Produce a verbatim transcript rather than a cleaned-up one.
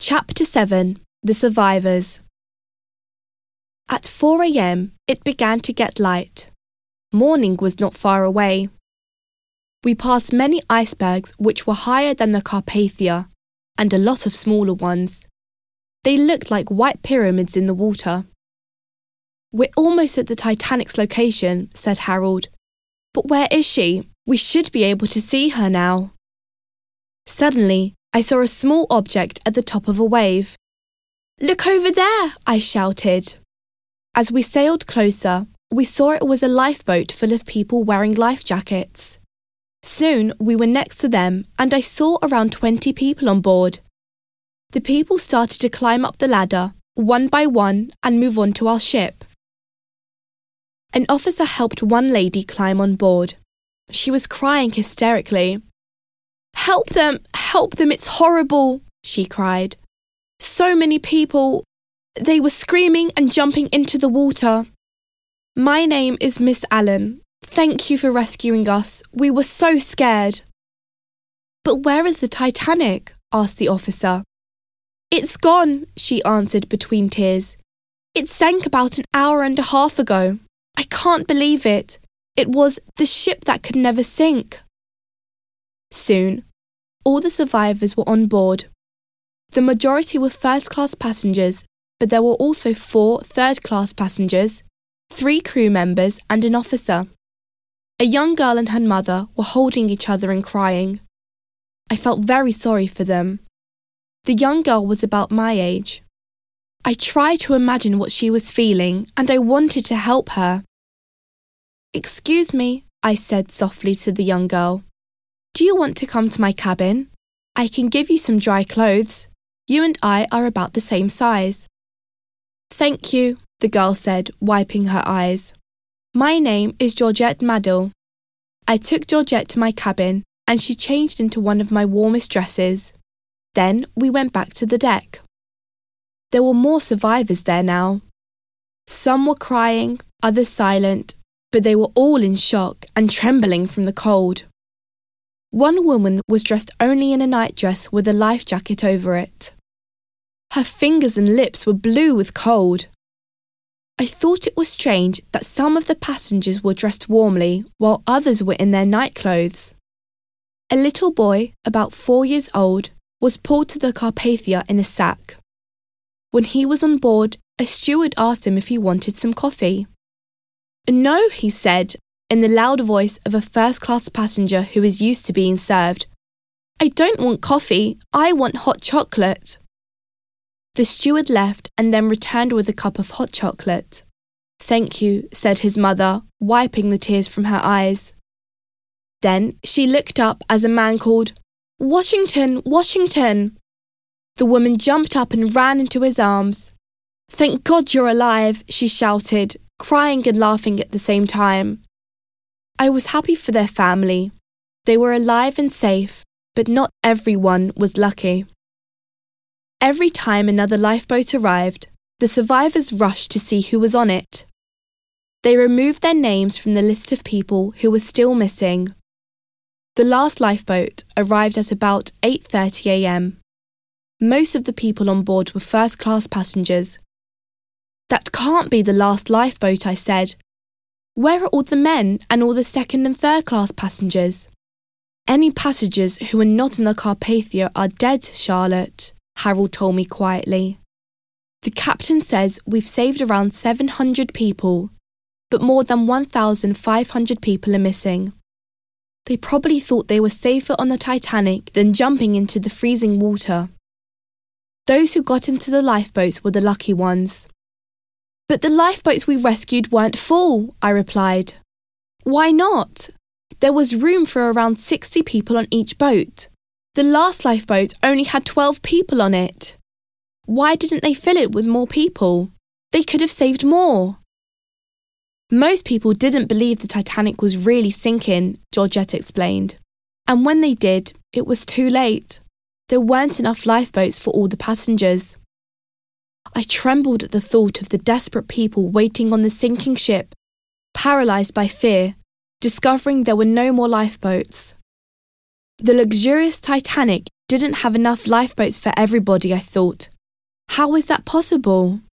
Chapter seven. The Survivors. At four a.m, it began to get light. Morning was not far away. We passed many icebergs which were higher than the Carpathia, and a lot of smaller ones. They looked like white pyramids in the water. "We're almost at the Titanic's location," said Harold. "But where is she? We should be able to see her now." Suddenly, I saw a small object at the top of a wave. "Look over there!" I shouted. As we sailed closer, we saw it was a lifeboat full of people wearing life jackets. Soon we were next to them and I saw around twenty people on board. The people started to climb up the ladder, one by one, and move on to our ship. An officer helped one lady climb on board. She was crying hysterically. "Help them! Help them! It's horrible!" she cried. "So many people! They were screaming and jumping into the water." "My name is Miss Allen. Thank you for rescuing us. We were so scared." "But where is the Titanic?" asked the officer. "It's gone," she answered between tears. "It sank about an hour and a half ago. I can't believe it. It was the ship that could never sink." Soon, all the survivors were on board. The majority were first-class passengers, but there were also four third-class passengers, three crew members and an officer. A young girl and her mother were holding each other and crying. I felt very sorry for them. The young girl was about my age. I tried to imagine what she was feeling and I wanted to help her. "Excuse me," I said softly to the young girl. "Do you want to come to my cabin? I can give you some dry clothes. You and I are about the same size." "Thank you," the girl said, wiping her eyes. "My name is Georgette Madill." I took Georgette to my cabin and she changed into one of my warmest dresses. Then we went back to the deck. There were more survivors there now. Some were crying, others silent, but they were all in shock and trembling from the cold. One woman was dressed only in a nightdress with a life jacket over it. Her fingers and lips were blue with cold. I thought it was strange that some of the passengers were dressed warmly while others were in their nightclothes. A little boy, about four years old, was pulled to the Carpathia in a sack. When he was on board, a steward asked him if he wanted some coffee. "No," he said, in the loud voice of a first-class passenger who is used to being served. "I don't want coffee, I want hot chocolate." The steward left and then returned with a cup of hot chocolate. "Thank you," said his mother, wiping the tears from her eyes. Then she looked up as a man called, "Washington, Washington!" The woman jumped up and ran into his arms. "Thank God you're alive," she shouted, crying and laughing at the same time. I was happy for their family. They were alive and safe, but not everyone was lucky. Every time another lifeboat arrived, the survivors rushed to see who was on it. They removed their names from the list of people who were still missing. The last lifeboat arrived at about eight thirty a.m. Most of the people on board were first-class passengers. "That can't be the last lifeboat," I said. "Where are all the men and all the second and third-class passengers?" "Any passengers who are not in the Carpathia are dead, Charlotte," Harold told me quietly. "The captain says we've saved around seven hundred people, but more than one thousand five hundred people are missing. They probably thought they were safer on the Titanic than jumping into the freezing water. Those who got into the lifeboats were the lucky ones." "But the lifeboats we rescued weren't full," I replied. "Why not? There was room for around sixty people on each boat. The last lifeboat only had twelve people on it. Why didn't they fill it with more people? They could have saved more." "Most people didn't believe the Titanic was really sinking," Georgette explained. "And when they did, it was too late. There weren't enough lifeboats for all the passengers." I trembled at the thought of the desperate people waiting on the sinking ship, paralysed by fear, discovering there were no more lifeboats. The luxurious Titanic didn't have enough lifeboats for everybody, I thought. How is that possible?